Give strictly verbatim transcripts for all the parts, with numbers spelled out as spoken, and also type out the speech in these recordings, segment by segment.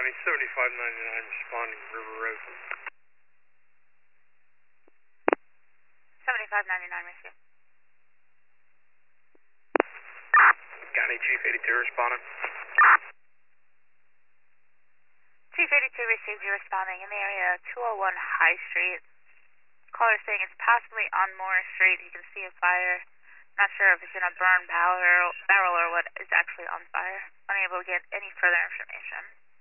County, seventy-five ninety-nine responding, River Road. seventy-five ninety-nine, received. County Chief eighty-two responding. Chief eighty-two received, you responding in the area two oh one High Street. Caller saying it's possibly on Moore Street. You can see a fire. Not sure if it's in a burn barrel, barrel or what is actually on fire. Unable to get any further information.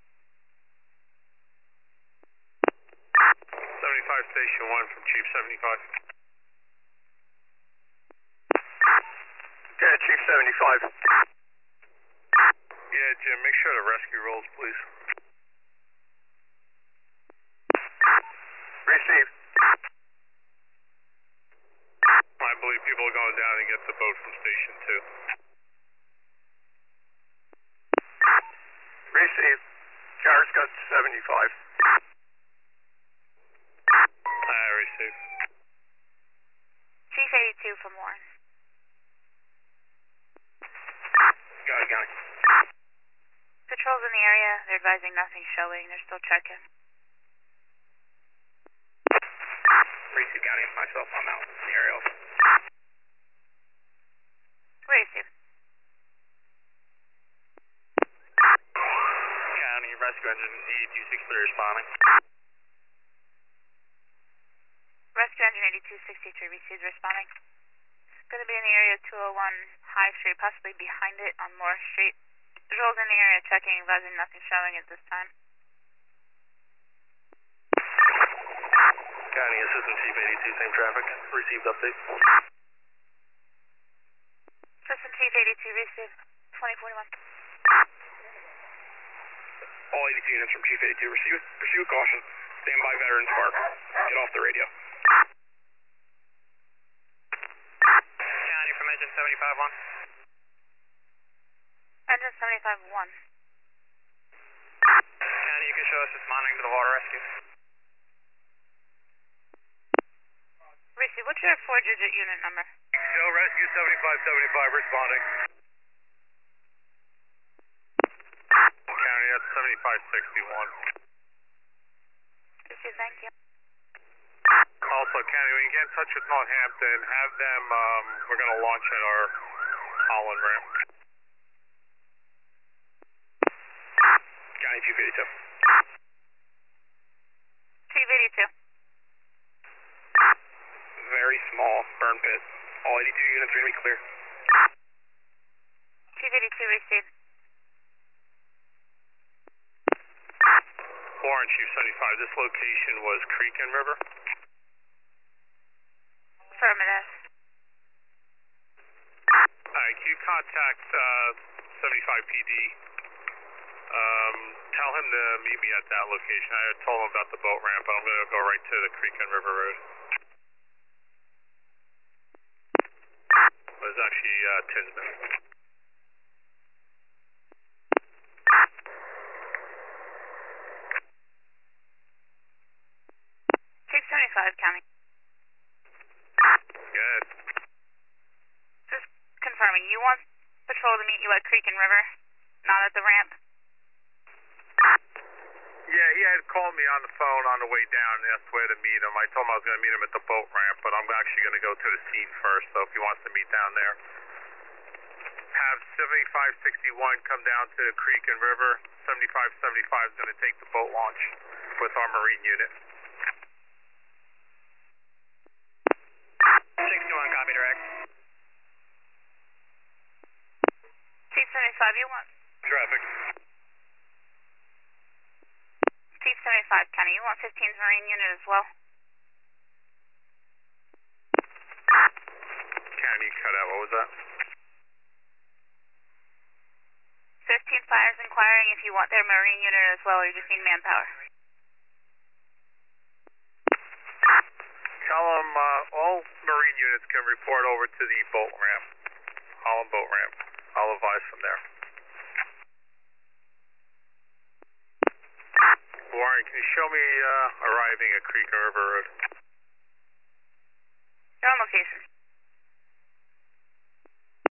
seventy-five Station one from Chief seventy-five. Yeah, Chief seventy-five. Yeah, Jim, make sure the rescue rolls, please. Received. I believe people are going down to get the boat from Station two. Received. Carriage got seventy-five. I received. Chief eighty-two from Warren. Got it, got it. Patrols in the area. They're advising nothing showing. They're still checking. Receive County and myself, I'm out in the area. Receive. County Rescue Engine eighty-two sixty-three responding. Rescue Engine eighty-two sixty-three received, responding. Going to be in the area two oh one High Street, possibly behind it on Moore Street. Patrols in the area checking, advising nothing showing at this time. County Assistant Chief eighty-two, same traffic. Received update. Assistant Chief eighty-two received, twenty forty-one. All eighty-two units from Chief eighty-two, pursue, pursue with caution. Stand by Veterans Park. Get off the radio. County from Engine seventy-five one. Engine seventy-five one. County, you can show us this monitoring to the water rescue. Receive, what's your four-digit unit number? Show Rescue seventy-five seventy-five responding. County, that's seventy-five sixty-one. Receive, thank you. Also, County, when you get in touch with Northampton, have them, um, we're going to launch at our Holland ramp. County Chief eighty-two. Chief eighty-two. Very small burn pit. All eighty-two units are going to be clear. Chief eighty-two received. Warren, Chief seventy-five, this location was Creek and River. Affirmative. Alright, can you contact uh, seventy-five P D? Um, tell him to meet me at that location. I had told him about the boat ramp, but I'm going to go right to the Creek and River Road. It was actually uh, Tinsman. Chief seventy-five, County. Good. Just confirming, you want patrol to meet you at Creek and River, not at the ramp? Yeah, he had called me on the phone on the way down and asked where to meet him. I told him I was going to meet him at the boat ramp, but I'm actually going to go to the scene first, so if he wants to meet down there. Have seventy-five sixty-one come down to Creek and River. seventy-five seventy-five is going to take the boat launch with our Marine unit. sixty-one, copy direct. Chief seventy-five, you want? Traffic. Chief seventy-five, County, you want fifteen's Marine unit as well? County cut out, what was that? fifteen Fire's inquiring if you want their Marine unit as well, or you just need manpower. Tell them uh, all Marine units can report over to the boat ramp, Holland boat ramp. I'll advise from there. Warren, can you show me uh, arriving at Creek and River Road? You're on location.